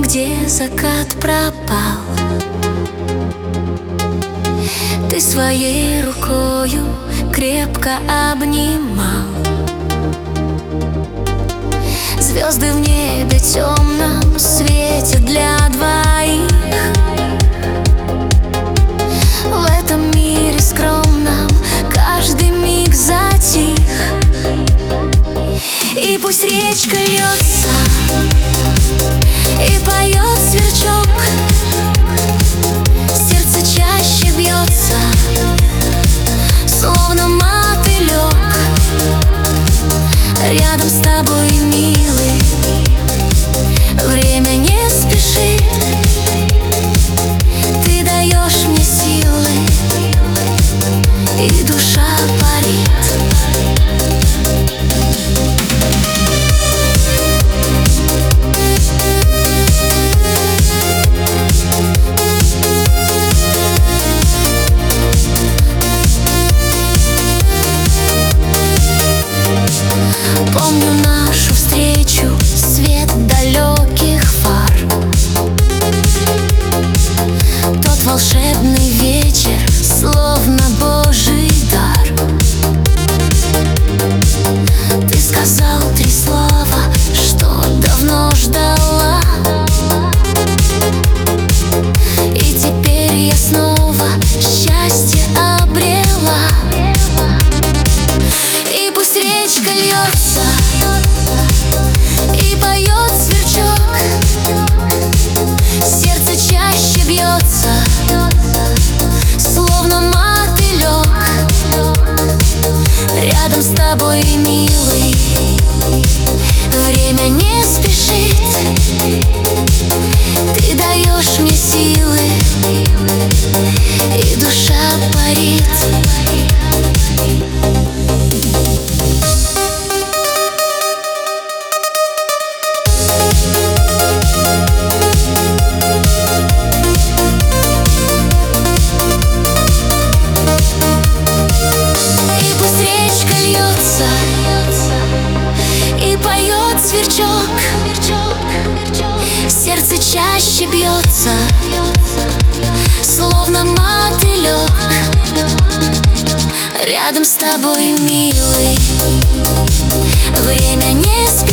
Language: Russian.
где закат пропал. Ты своей рукою крепко обнимал звезды в небе темном свете для двоих. В этом мире скромном каждый миг затих. И пусть речка льется и поет сверчок, сердце чаще бьется, словно мотылек. Рядом с тобой, милый, время не спешит. Ты даешь мне силы, и душа парит. Помню нашу встречу, свет далеких фар, тот волшебный вечер, словно Божий дар. Ты сказал 3 слова, что давно ждала, и теперь я снова счастье обрела. И пусть речка льется и поет сверчок, сердце чаще бьется, словно мотылек. Рядом с тобой, милый, время не спешит. Ты даешь мне силы, и душа парит. Сердце чаще бьется, словно мотылек. Рядом с тобой, милый, время не спешит.